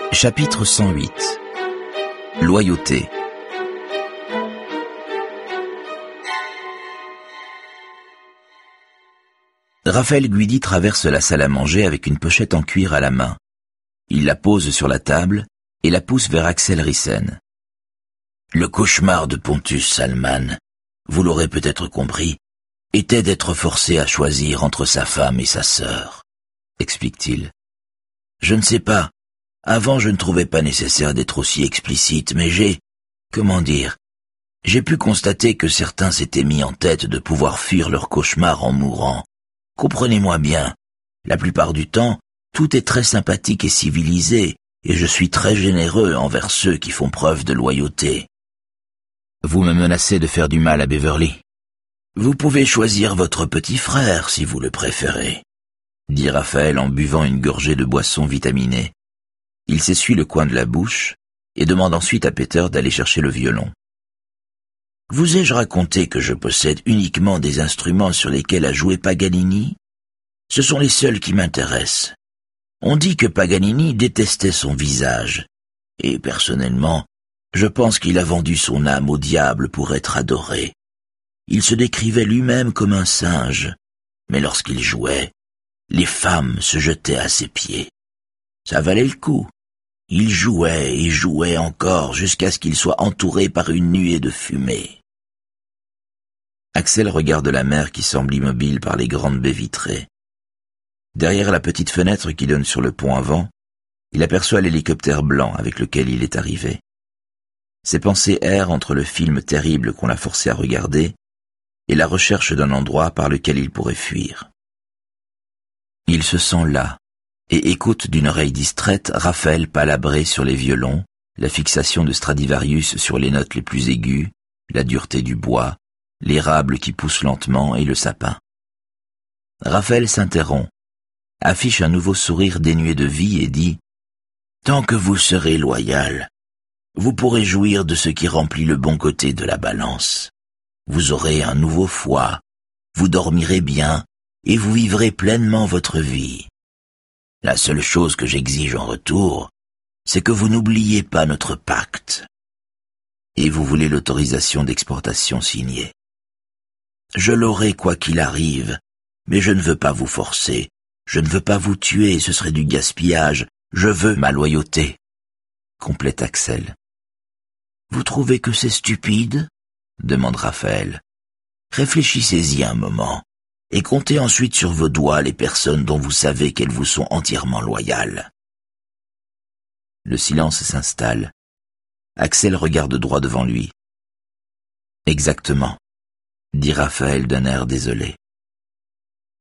Chapitre 108. Loyauté. Raphaël Guidi traverse la salle à manger avec une pochette en cuir à la main. Il la pose sur la table et la pousse vers Axel Rissen. Le cauchemar de Pontus Salman, vous l'aurez peut-être compris, était d'être forcé à choisir entre sa femme et sa sœur, explique-t-il. Je ne sais pas, avant je ne trouvais pas nécessaire d'être aussi explicite, mais j'ai pu constater que certains s'étaient mis en tête de pouvoir fuir leur cauchemar en mourant. Comprenez-moi bien, la plupart du temps, tout est très sympathique et civilisé, et je suis très généreux envers ceux qui font preuve de loyauté. Vous me menacez de faire du mal à Beverly. Vous pouvez choisir votre petit frère si vous le préférez, dit Raphaël en buvant une gorgée de boisson vitaminée. Il s'essuie le coin de la bouche et demande ensuite à Peter d'aller chercher le violon. Vous ai-je raconté que je possède uniquement des instruments sur lesquels a joué Paganini? Ce sont les seuls qui m'intéressent. On dit que Paganini détestait son visage, et personnellement, je pense qu'il a vendu son âme au diable pour être adoré. Il se décrivait lui-même comme un singe, mais lorsqu'il jouait, les femmes se jetaient à ses pieds. Ça valait le coup. Il jouait et jouait encore jusqu'à ce qu'il soit entouré par une nuée de fumée. Axel regarde la mer qui semble immobile par les grandes baies vitrées. Derrière la petite fenêtre qui donne sur le pont avant, il aperçoit l'hélicoptère blanc avec lequel il est arrivé. Ses pensées errent entre le film terrible qu'on l'a forcé à regarder et la recherche d'un endroit par lequel il pourrait fuir. Il se sent là et écoute d'une oreille distraite Raphaël palabrer sur les violons, la fixation de Stradivarius sur les notes les plus aiguës, la dureté du bois, l'érable qui pousse lentement et le sapin. Raphaël s'interrompt, affiche un nouveau sourire dénué de vie et dit « Tant que vous serez loyal, vous pourrez jouir de ce qui remplit le bon côté de la balance. Vous aurez un nouveau foie, vous dormirez bien et vous vivrez pleinement votre vie. La seule chose que j'exige en retour, c'est que vous n'oubliez pas notre pacte. Et vous voulez l'autorisation d'exportation signée. Je l'aurai quoi qu'il arrive, mais je ne veux pas vous forcer, je ne veux pas vous tuer, ce serait du gaspillage, je veux ma loyauté, complète Axel. Vous trouvez que c'est stupide? Demande Raphaël. Réfléchissez-y un moment, et comptez ensuite sur vos doigts les personnes dont vous savez qu'elles vous sont entièrement loyales. Le silence s'installe. Axel regarde droit devant lui. Exactement, dit Raphaël d'un air désolé.